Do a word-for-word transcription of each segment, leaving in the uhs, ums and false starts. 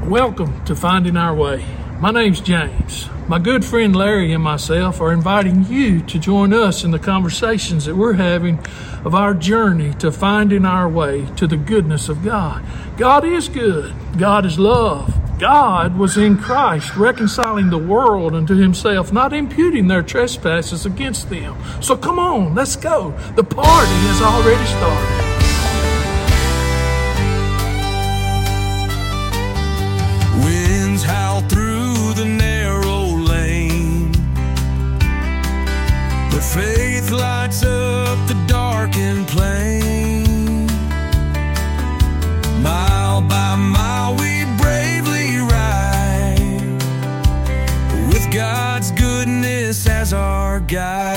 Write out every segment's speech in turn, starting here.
Welcome to Finding Our Way. My name's James. My good friend Larry and myself are inviting you to join us in the conversations that we're having of our journey to finding our way to the goodness of God. God is good. God is love. God was in Christ, reconciling the world unto himself, not imputing their trespasses against them. So come on, let's go. The party has already started. Winds howl through the narrow lane, but faith lights up the darkened plain. Mile by mile we bravely ride, with God's goodness as our guide.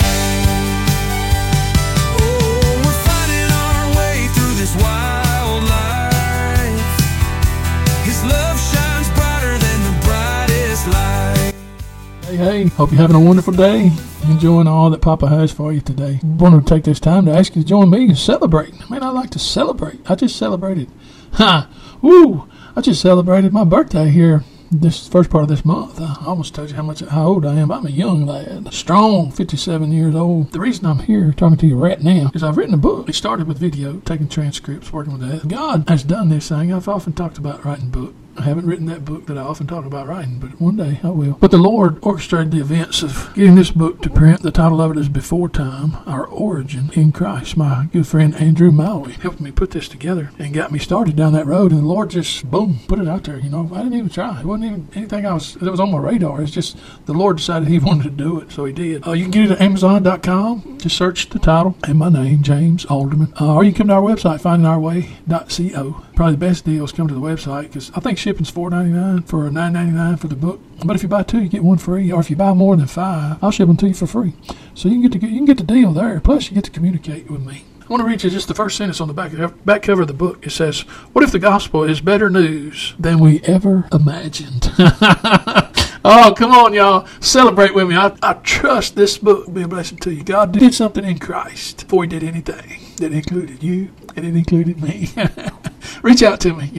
Oh, we're finding our way through this wild life. His love shines brighter than the brightest light. Hey, hey, hope you're having a wonderful day. Enjoying all that Papa has for you today. I wanted to take this time to ask you to join me and celebrate. Man, I like to celebrate. I just celebrated. Ha! Woo! I just celebrated my birthday here this first part of this month. I almost told you how much how old I am. I'm a young lad, strong, fifty-seven years old. The reason I'm here talking to you right now is I've written a book. It started with video, taking transcripts, working with that. God has done this thing. I've often talked about writing a book. I haven't written that book that I often talk about writing, but one day I will. But the Lord orchestrated the events of getting this book to print. The title of it is Before Time, Our Origin in Christ. My good friend Andrew Maui helped me put this together and got me started down that road, and the Lord just, boom, put it out there. You know, I didn't even try. It wasn't even anything I was, that was on my radar. It's just the Lord decided he wanted to do it, so he did. Uh, you can get it at amazon dot com. Just search the title and my name, James Alderman. Uh, or you can come to our website, finding our way dot co. Probably the best deal is come to the website, because I think shipping's four ninety-nine for nine ninety-nine for the book. But if you buy two, you get one free. Or if you buy more than five, I'll ship them to you for free. So you can get the you can get the deal there. Plus, you get to communicate with me. I want to read you just the first sentence on the back back cover of the book. It says, "What if the gospel is better news than we ever imagined?" Oh, come on, y'all. Celebrate with me. I, I trust this book will be a blessing to you. God did something in Christ before he did anything. That included you, and it included me. Reach out to me.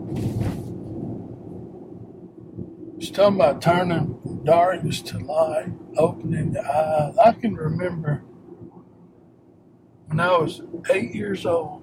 She's talking about turning darkness to light, opening the eyes. I can remember when I was eight years old.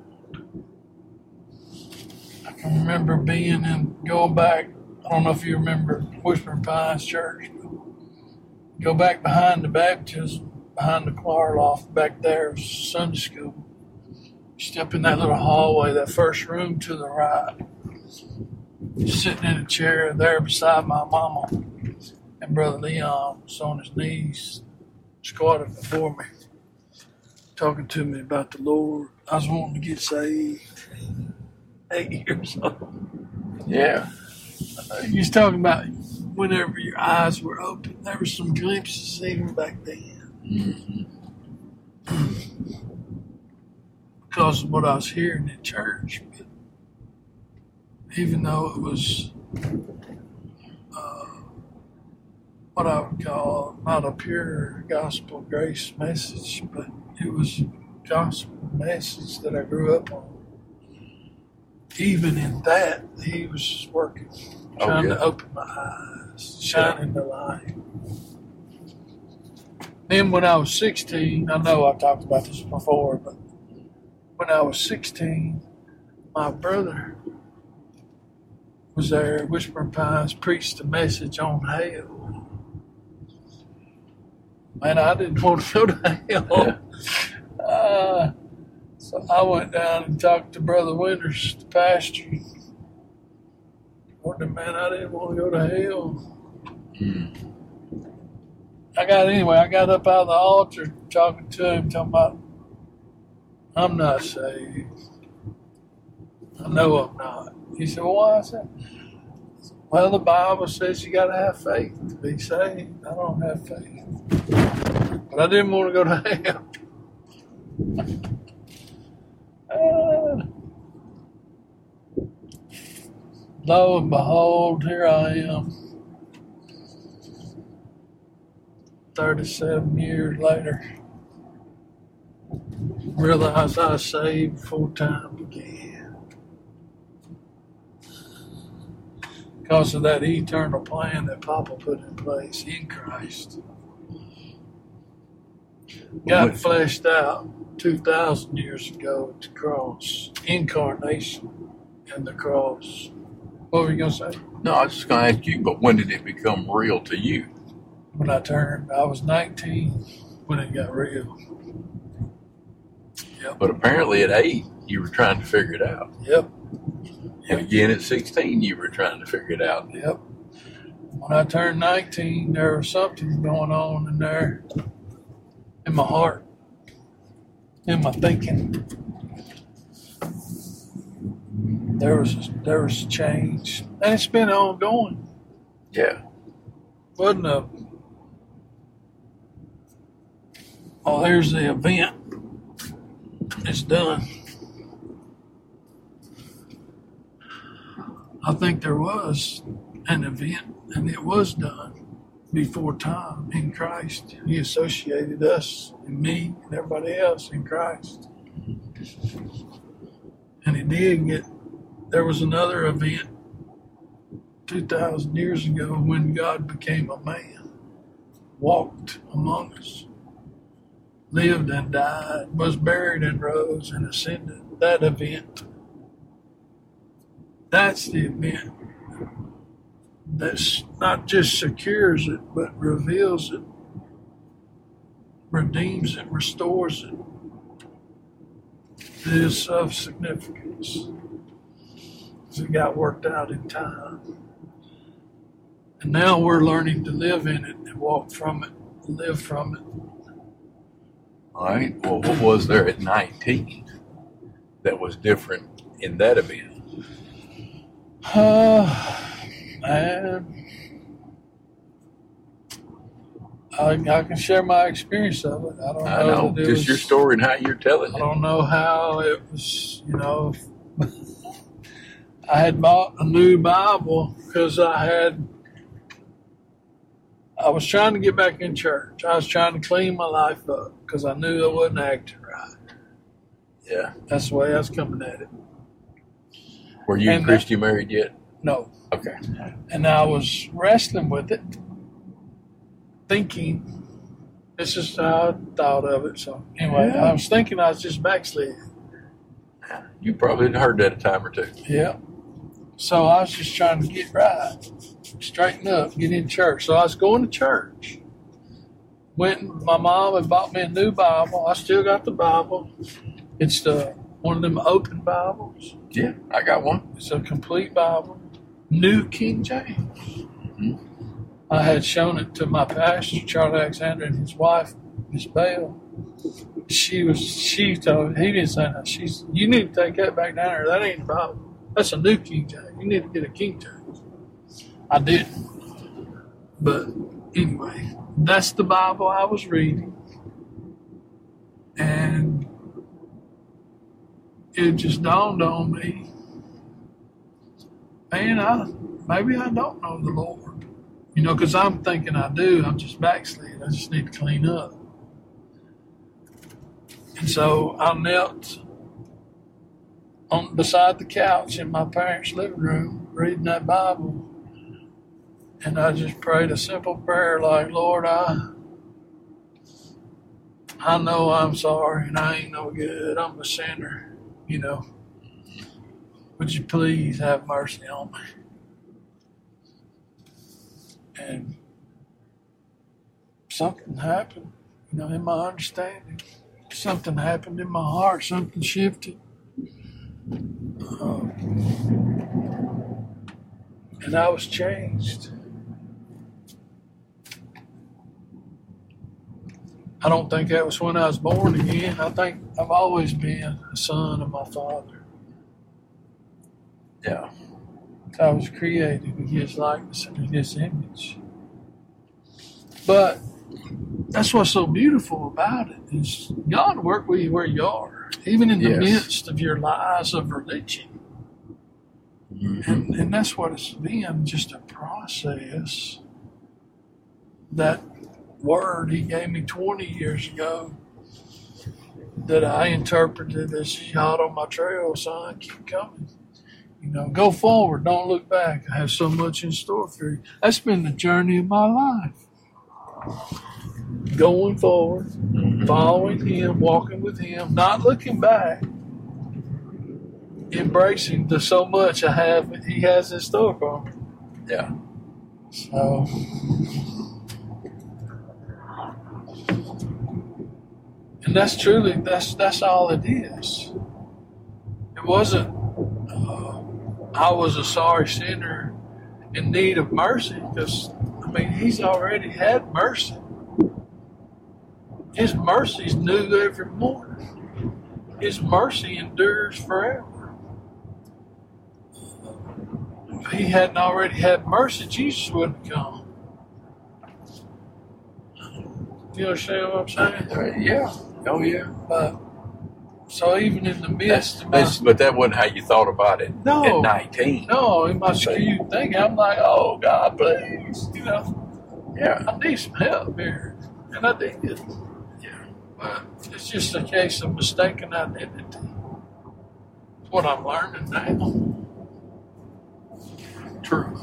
I can remember being in, going back, I don't know if you remember Whispering Pines Church. Go back behind the baptism, behind the choir loft, back there was Sunday school. Step in that little hallway, that first room to the right. Sitting in a chair there beside my mama, and Brother Leon was on his knees, squatted before me, talking to me about the Lord. I was wanting to get saved. Eight years old. Yeah. He's talking about whenever your eyes were open. There were some glimpses even back then. Mm-hmm. Because of what I was hearing in church. But even though it was uh, what I would call not a pure gospel grace message, but it was a gospel message that I grew up on. Even in that, he was working, trying oh, yeah. to open my eyes, shining the light. Then when I was sixteen, I know I've talked about this before, but when I was sixteen, my brother was there at Whispering Pines, preached a message on hell. Man, I didn't want to go to hell. Uh, so I went down and talked to Brother Winters, the pastor. Told him, man, I didn't want to go to hell. Mm. I got, anyway, I got up out of the altar talking to him, talking about, I'm not saved. I know I'm not. He said, well, why is that? Well, the Bible says you got to have faith to be saved. I don't have faith. But I didn't want to go to hell. uh, lo and behold, here I am. thirty-seven years later. Realized I was saved before time began. because of that eternal plan that Papa put in place in Christ. Got fleshed out two thousand years ago at the cross. Incarnation and the cross. What were you going to say? No, I was just going to ask you, but when did it become real to you? When I turned, I was nineteen when it got real. Yep. But apparently at eight, you were trying to figure it out. Yep. And again at sixteen, you were trying to figure it out. Yep. When I turned nineteen, there was something going on in there, in my heart, in my thinking. There was there was change, and it's been ongoing. Yeah. Wasn't a oh, here's the event. It's done. I think there was an event, and it was done before time in Christ. He associated us and me and everybody else in Christ. And it did get, there was another event two thousand years ago when God became a man, walked among us, lived and died, was buried and rose and ascended. That event. That's the event that's not just secures it, but reveals it, redeems it, restores it. It is of significance. It got worked out in time. And now we're learning to live in it and walk from it, live from it. All right. Well, what was there at nineteen that was different in that event? Uh, man, I, I can share my experience of it. I don't know. I know, that it just was, your story and how you're telling I it. don't know how it was, you know. I had bought a new Bible because I had, I was trying to get back in church. I was trying to clean my life up because I knew I wasn't acting right. Yeah. That's the way I was coming at it. Were you And, uh, Christian married yet? No. Okay. And I was wrestling with it, thinking, this is how I thought of it. So anyway, Yeah. I was thinking I was just backsliding. You probably had heard that a time or two. Yeah. So I was just trying to get right, straighten up, get in church. So I was going to church. Went, my mom had bought me a new Bible. I still got the Bible. It's the one of them open Bibles. Yeah, I got one. It's a complete Bible. New King James. Mm-hmm. I had shown it to my pastor, Charlie Alexander, and his wife, Miss Bell. She was, she told, he didn't say that. She's, you need to take that back down there. That ain't the Bible. That's a New King James. You need to get a King James. I didn't. But anyway, that's the Bible I was reading. And it just dawned on me, man, I, maybe I don't know the Lord. You know, because I'm thinking I do. I'm just backslid. I just need to clean up. And so I knelt on beside the couch in my parents' living room reading that Bible. And I just prayed a simple prayer like, Lord, I I know I'm sorry and I ain't no good. I'm a sinner, you know. Would you please have mercy on me? And something happened, you know, in my understanding. Something happened in my heart. Something shifted. Um, and I was changed. I don't think that was when I was born again. I think I've always been a son of my Father. Yeah. I was created in His likeness and in His image. But that's what's so beautiful about it is God work with you where you are, even in the Yes. midst of your lies of religion. Mm-hmm. And, and that's what it's been, just a process. That word He gave me twenty years ago that I interpreted as God on my trail, son, keep coming. You know, go forward, don't look back. I have so much in store for you. That's been the journey of my life. Going forward, following Him, walking with Him, not looking back, embracing the so much I have He has in store for me. Yeah. So, and that's truly that's that's all it is. It wasn't. Uh, I was a sorry sinner in need of mercy because I mean He's already had mercy. His mercy's new every morning. His mercy endures forever. If He hadn't already had mercy, Jesus wouldn't come. You understand what I'm saying? Uh, yeah. Oh, yeah. But so even in the midst That's, of my, that's, but that wasn't how you thought about it No. at nineteen. no, in my skewed thinking, I'm like, oh God, please, you know, Yeah. I need some help here, and I did. Yeah. But it's just a case of mistaken identity. It's what I'm learning now. True.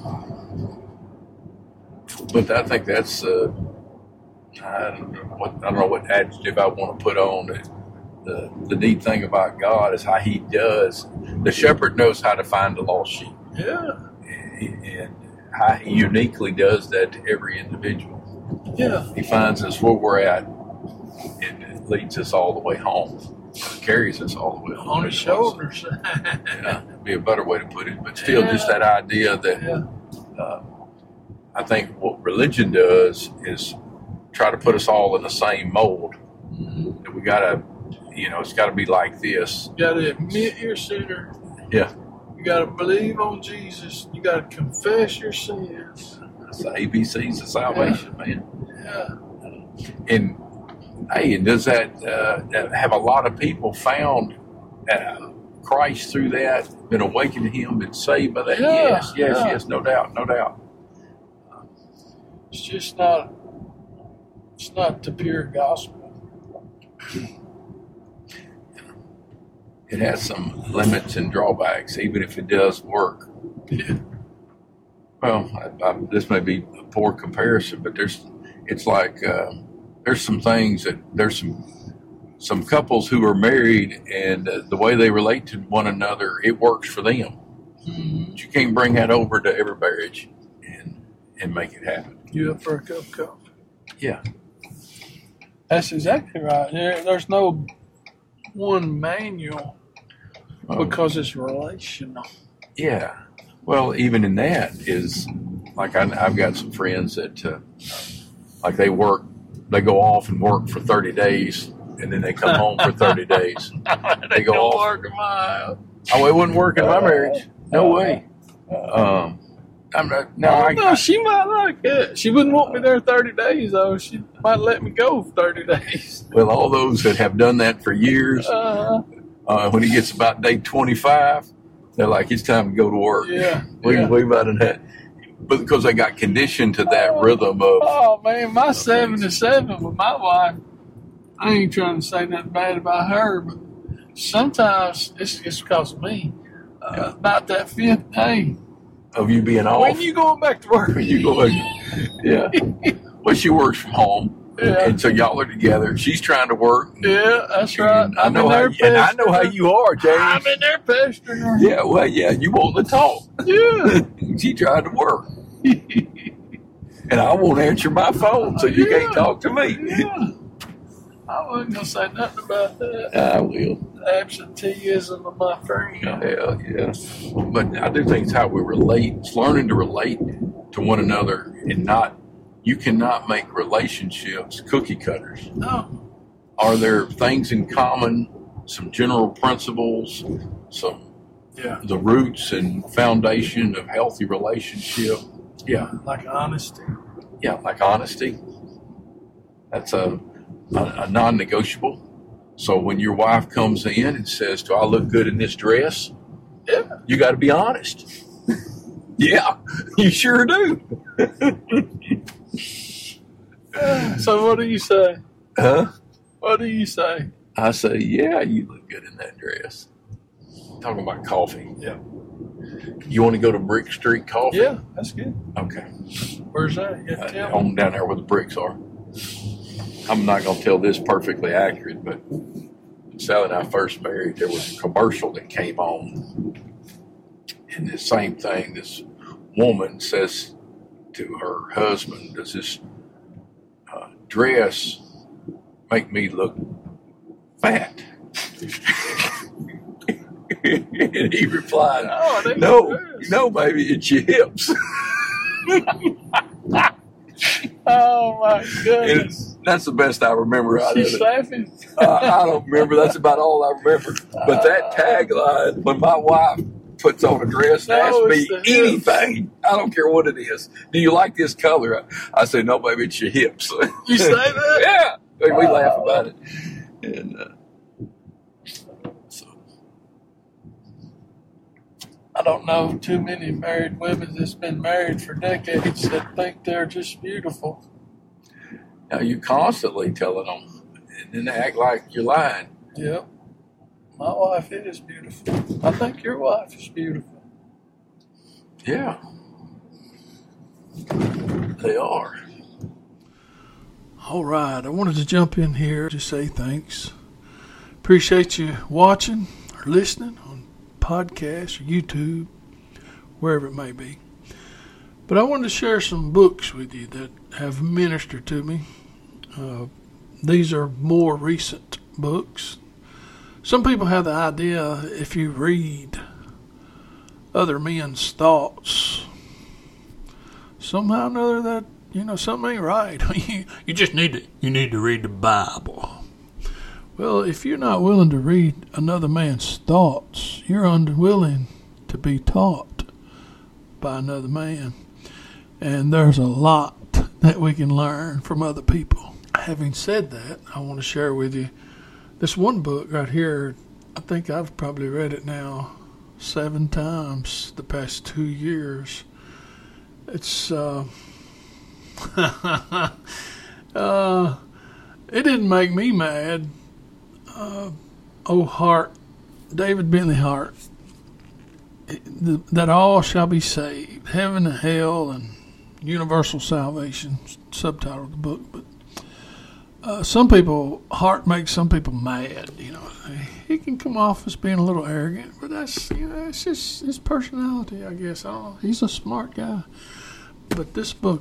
But I think that's, uh, I don't know what, I don't know what adjective I want to put on it. The, the neat thing about God is how He does. The shepherd knows how to find the lost sheep. Yeah, And how He uniquely does that to every individual. yeah, He finds us where we're at and it leads us all the way home. Carries us all the way home. on his shoulders. Yeah, it'd be a better way to put it. But still, Yeah. just that idea that Yeah, uh, I think what religion does is try to put us all in the same mold. mm-hmm. That we gotta, you know, it's got to be like this. You got to admit you're a sinner. Yeah, You got to believe on Jesus. You got to confess your sins. that's the A B Cs of salvation, man. Yeah. And hey, and does that uh, have a lot of people found uh, Christ through that? Been awakened to Him, been saved by that? Yeah, yes, yes, yeah. yes, no doubt, no doubt. It's just not. It's not the pure gospel. It has some limits and drawbacks, even if it does work. Yeah. Well, I, I, this may be a poor comparison, but there's, it's like uh, there's some things that there's some some couples who are married, and uh, the way they relate to one another, it works for them. Mm-hmm. But you can't bring that over to every marriage and and make it happen. You up for a cup of coffee? Yeah, That's exactly right. There, there's no one manual Um, because it's relational. yeah. Well, even in that is like I, I've got some friends that uh, like they work, they go off and work for thirty days, and then they come home for thirty days. They go don't off. work in my house. Oh, it wouldn't work in my marriage. No way. Um, I'm not. No, I, no, she might like it. She wouldn't want me there thirty days, though. She might let me go for thirty days. well, all those that have done that for years, Uh, uh, when it gets about day twenty-five, they're like, it's time to go to work. yeah. we yeah. we about that, but because they got conditioned to that rhythm of. Oh, man, my seventy-seven with my wife, I ain't trying to say nothing bad about her, but sometimes it's, it's because of me. Uh, Yeah. About that fifth day. Of you being off. When you going back to work? When you going, yeah. Well, she works from home, Yeah. and so y'all are together. She's trying to work. Yeah, that's right. And I I'm know in how, there you- and I know how pestering you are, her. James. I'm in there pestering her. Yeah, well, yeah, you want to talk. Yeah. She tried to work, and I won't answer my phone, so you Yeah. can't talk to me. Yeah. I wasn't going to say nothing about that. I will. Absenteeism of my friend. Yeah, yeah. But I do think it's how we relate. It's learning to relate to one another and not, you cannot make relationships cookie cutters. No. Are there things in common, some general principles, some, Yeah. the roots and foundation of healthy relationship? Yeah, Like honesty. yeah, like honesty. That's a, a, a non-negotiable. So when your wife comes in and says, do I look good in this dress? Yeah. You got to be honest. Yeah, you sure do. So what do you say? Huh? What do you say? I say, yeah, you look good in that dress. Talking about coffee. Yeah. You want to go to Brick Street Coffee? Yeah, that's good. Okay. Where's that? You Uh, tell me. on down there where the bricks are. I'm not going to tell this perfectly accurate, but Sally and I first married, there was a commercial that came on. And the same thing, this woman says to her husband, does this uh, dress make me look fat? And he replied, Oh, they no, dress. no, baby, it's your hips. Oh, my And goodness. that's the best I remember out of She's it. laughing. uh, I don't remember. That's about all I remember. But that tagline, when my wife puts on a dress and No, asks me it's the hips. anything, I don't care what it is. Do you like this color? I, I say, no, baby, it's your hips. You say that? Yeah. And we laugh about it. And uh, so, I don't know too many married women that's been married for decades that think they're just beautiful. now you constantly telling them, and then they act like you're lying. Yep. My wife is beautiful. I think your wife is beautiful. Yeah. They are. All right. I wanted to jump in here to say thanks. Appreciate you watching or listening on podcast or YouTube, wherever it may be. But I wanted to share some books with you that have ministered to me. Uh, these are more recent books. Some people have the idea if you read other men's thoughts, somehow or another that, you know, something ain't right. you, you just need to, you need to read the Bible. Well, if you're not willing to read another man's thoughts, you're unwilling to be taught by another man. And there's a lot that we can learn from other people. Having said that, I want to share with you this one book right here. I think I've probably read it now seven times the past two years. It's, uh, uh, it didn't make me mad. Uh, oh, Hart, David Bentley Hart, that all shall be saved, heaven and hell and universal salvation, subtitle of the book. But uh, some people, Hart makes some people mad. You know, he can come off as being a little arrogant, but that's, you know, it's just his personality, I guess. I don't know. He's a smart guy. But this book,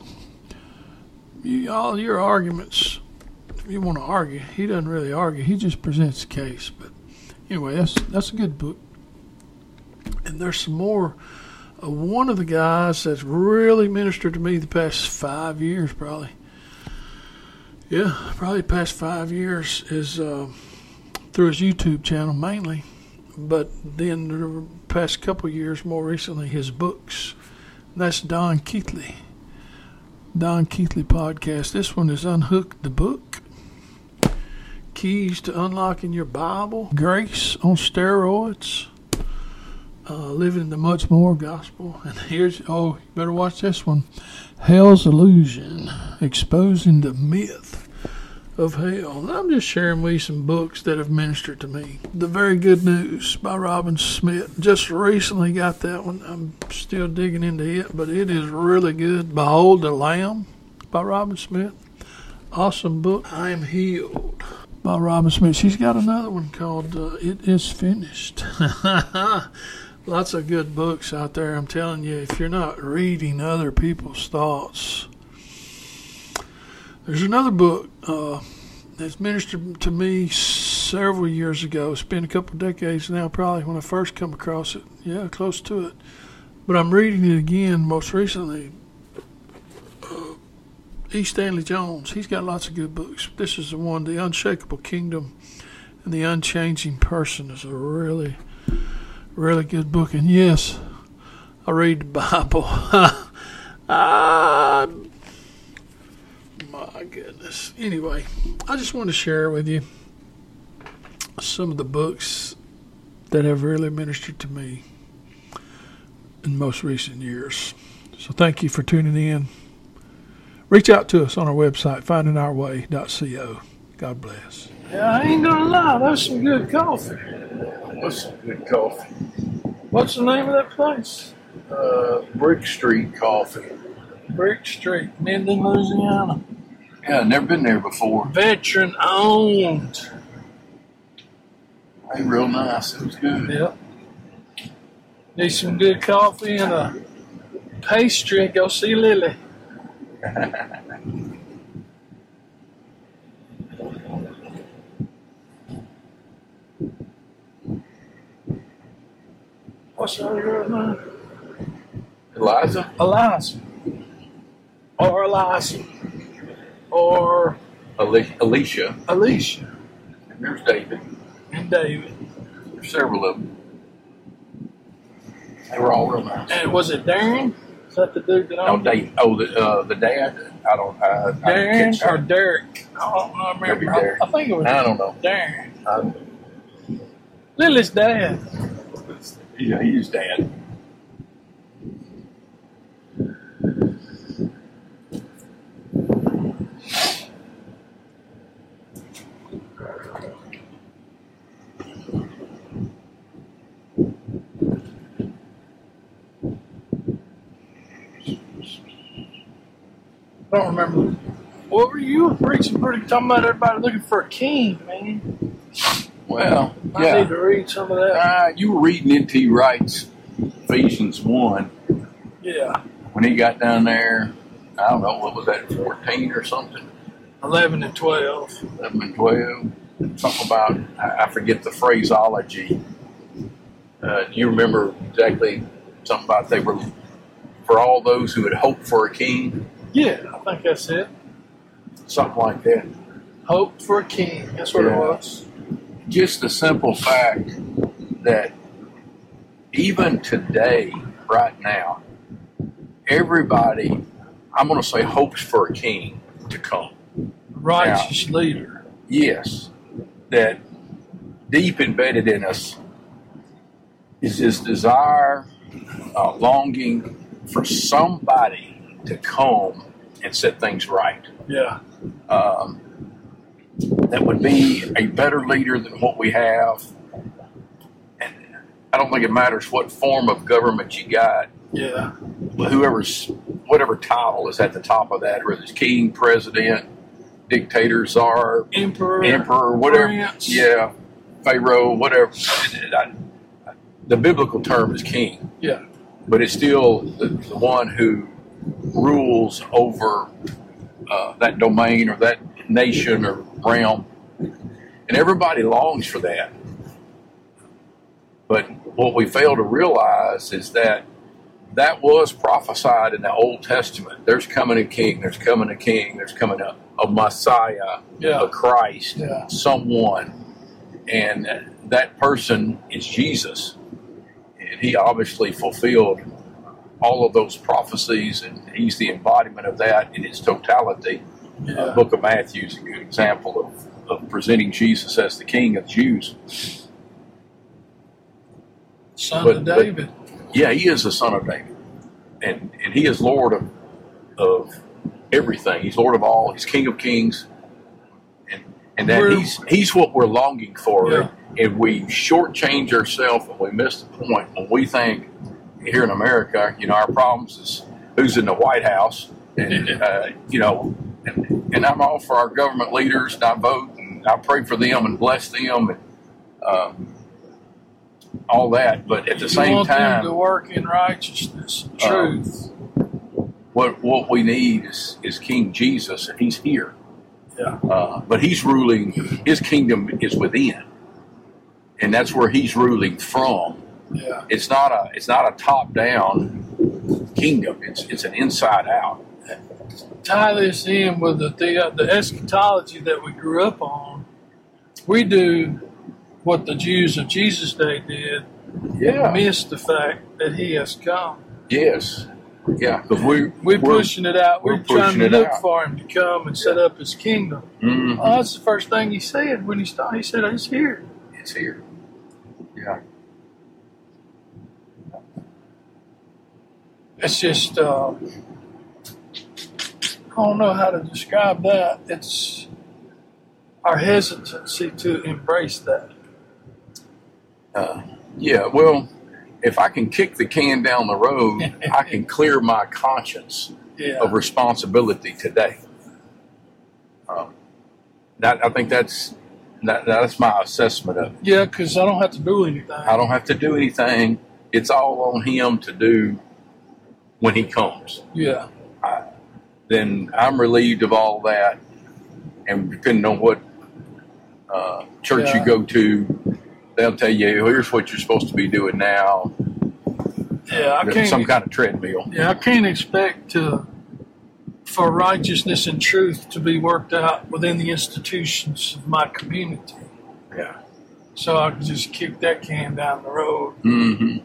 you, all your arguments, if you want to argue, he doesn't really argue. He just presents the case. But anyway, that's that's a good book. And there's some more. Uh, one of the guys that's really ministered to me the past five years, probably. Yeah, probably the past five years is uh, through his YouTube channel mainly. But then the past couple years, more recently, his books. That's Don Keathley. Don Keathley podcast. This one is Unhook the Book. Keys to Unlocking Your Bible. Grace on Steroids. Uh, living the much more gospel. And here's, oh, you better watch this one. Hell's Illusion. Exposing the myth of hell. And I'm just sharing with you some books that have ministered to me. The Very Good News by Robin Smith. Just recently got that one. I'm still digging into it, but it is really good. Behold the Lamb by Robin Smith. Awesome book. I Am Healed by Robin Smith. She's got another one called uh, It Is Finished. Lots of good books out there. I'm telling you, if you're not reading other people's thoughts. There's another book uh, that's ministered to me several years ago. It's been a couple of decades now, probably, when I first come across it. Yeah, close to it. But I'm reading it again most recently. Uh, E. Stanley Jones. He's got lots of good books. This is the one, The Unshakable Kingdom and the Unchanging Person, is a really, really good book. And yes, I read the Bible. I My goodness. Anyway, I just want to share with you some of the books that have really ministered to me in most recent years. So thank you for tuning in. Reach out to us on our website, finding our way dot co. God bless. Yeah, I ain't going to lie. That's some good coffee. That's some good coffee. What's the name of that place? Uh, Brick Street Coffee. Brick Street, Minden, Louisiana. Yeah, never been there before. Veteran owned. Hey, real nice. It was good. Yep. Need some good coffee and a pastry. Go see Lily. What's her girl's name? Eliza? Eliza. Or Eliza. Or Ali- Alicia. Alicia. And there's David. And David. There's several of them. They were all real nice. And was it Darren? Is that the dude that No, owned it? Dave. Oh, the uh, the dad. I don't. I, I didn't Darren catch or that. Derek? I don't know. I Maybe remember. Derek. I, I think it was I don't know. Darren. Uh, Lily's dad. yeah, he's dad. I don't remember. What were you preaching? Pretty talking about everybody looking for a king, man. Well, I yeah. need to read some of that. Uh, you were reading N T Wright's Ephesians one Yeah, when he got down there. I don't know, what was that, fourteen or something? eleven and twelve. eleven and twelve. Something about, I I forget the phraseology. Uh, do you remember exactly something about they were, for all those who had hoped for a king? Yeah, I think that's it. Something like that. Hope for a king. That's what it Yeah. was. Just the simple fact that even today, right now, everybody, I'm going to say, hopes for a king to come. Righteous leader. Yes, that deep embedded in us is this desire, uh, longing for somebody to come and set things right. Yeah. Um, that would be a better leader than what we have. And I don't think it matters what form of government you got. Yeah. Whoever's, whatever title is at the top of that, whether it's king, president, dictator, czar, Emperor. emperor, whatever. Prince. Yeah, pharaoh, whatever. I- the biblical term is king, Yeah. but it's still the, the one who rules over uh, that domain or that nation or realm. And everybody longs for that. But what we fail to realize is that that was prophesied in the Old Testament. There's coming a king, there's coming a king, there's coming a, a Messiah, Yeah. a Christ, Yeah. someone. And that person is Jesus. And he obviously fulfilled all of those prophecies, and he's the embodiment of that in its totality. Yeah. Uh, Book of Matthew is a good example of, of presenting Jesus as the King of the Jews. Son But- of but- David. Yeah, he is the Son of David, and and he is Lord of of everything. He's Lord of all. He's King of Kings, and and that We're- he's he's what we're longing for. Yeah. And we shortchange ourselves, and we miss the point when we think here in America, you know, our problems is who's in the White House, and uh, you know, and, and I'm all for our government leaders, and I vote, and I pray for them and bless them, and um, all that. But at the You same want them time, to work in righteousness and truth. what what we need is is King Jesus, and He's here. Yeah. Uh, but He's ruling. His kingdom is within, and that's where He's ruling from. Yeah. It's not a it's not a top down kingdom. It's it's an inside out. Tie this in with the the, the eschatology that we grew up on. We do what the Jews of Jesus' day did. Yeah. Miss the fact that He has come. Yes. Yeah. Because we We're pushing it out. We're, we're trying pushing to it look out. for Him to come and set up His kingdom. Mhm. Oh, that's the first thing He said when He started. He said, "He's here." It's here. Yeah. It's just, uh, I don't know how to describe that. It's our hesitancy to embrace that. Uh, yeah. Well, if I can kick the can down the road, I can clear my conscience Yeah. of responsibility today. Um, that I think that's that, that's my assessment of it. Yeah, because I don't have to do anything. I don't have to do anything. It's all on him to do when he comes. Yeah. Then I'm relieved of all that. And depending on what uh, church Yeah. you go to, they'll tell you, here's what you're supposed to be doing now. Yeah, I There's can't. some kind of treadmill. Yeah, I can't expect to, for righteousness and truth to be worked out within the institutions of my community. Yeah. So I can just kick that can down the road. hmm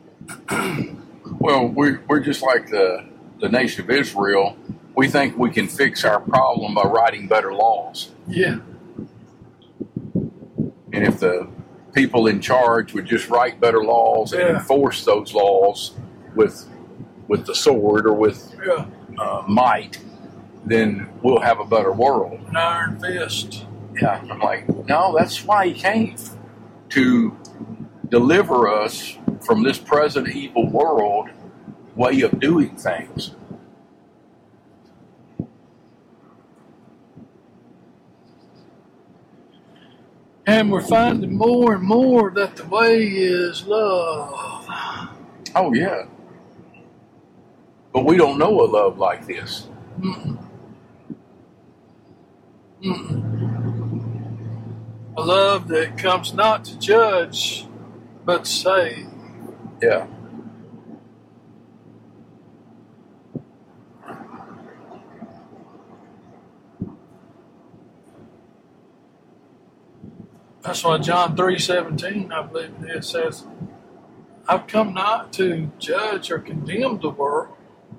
Well, we're, we're just like the, the nation of Israel. We think we can fix our problem by writing better laws. Yeah. And if the people in charge would just write better laws and Yeah. enforce those laws with with the sword or with Yeah. uh, might, then we'll have a better world. An iron fist. Yeah, I'm like, no, that's why he came, to deliver us from this present evil world way of doing things. And we're finding more and more that the way is love. Oh, yeah. But we don't know a love like this. Mm-mm. Mm-mm. A love that comes not to judge, but to save. Yeah. That's why John three seventeen, I believe it is, says, I've come not to judge or condemn the world,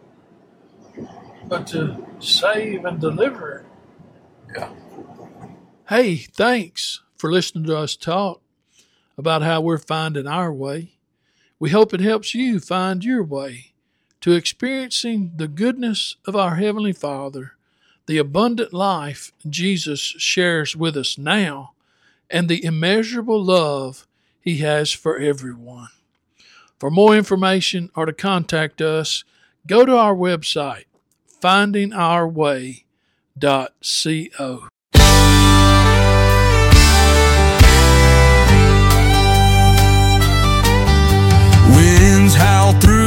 but to save and deliver it. Yeah. Hey, thanks for listening to us talk about how we're finding our way. We hope it helps you find your way to experiencing the goodness of our Heavenly Father, the abundant life Jesus shares with us now, and the immeasurable love He has for everyone. For more information or to contact us, go to our website, finding our way dot co. Winds howl through